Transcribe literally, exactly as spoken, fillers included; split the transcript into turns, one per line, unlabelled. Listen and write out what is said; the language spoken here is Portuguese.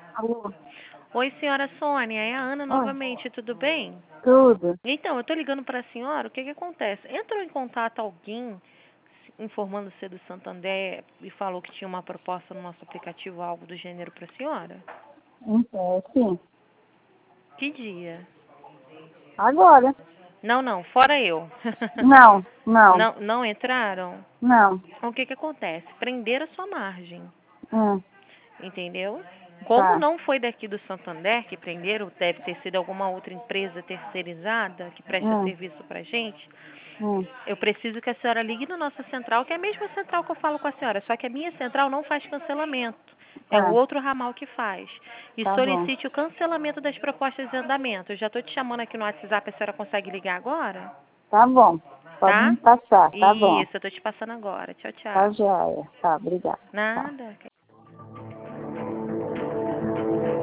Alô?
Oi, senhora Sônia, é a Ana
Oi,
novamente, tudo bem?
tudo?
Então, eu estou ligando para a senhora, o que que acontece? Entrou em contato alguém informando você do Santander e falou que tinha uma proposta no nosso aplicativo, algo do gênero para a senhora?
É, sim.
Que dia?
Agora?
Não, não, fora eu.
Não, não,
não, não entraram?
não.
O que que acontece? Prender a sua margem,
Hum,
entendeu? Como
tá.
não foi daqui do Santander que prenderam, deve ter sido alguma outra empresa terceirizada que presta
Hum,
serviço para gente,
hum,
eu preciso que a senhora ligue na nossa central, que é a mesma central que eu falo com a senhora, só que a minha central não faz cancelamento. É o
tá,
outro ramal que faz. E
tá bom.
solicite o cancelamento das propostas de andamento. Eu já estou te chamando aqui no WhatsApp, a senhora consegue ligar agora?
Tá bom. Pode
Tá?
me passar, tá bom.
Isso, eu estou te passando agora. Tchau,
Tá
tchau.
joia. Tá, obrigada. Tá.
Nada.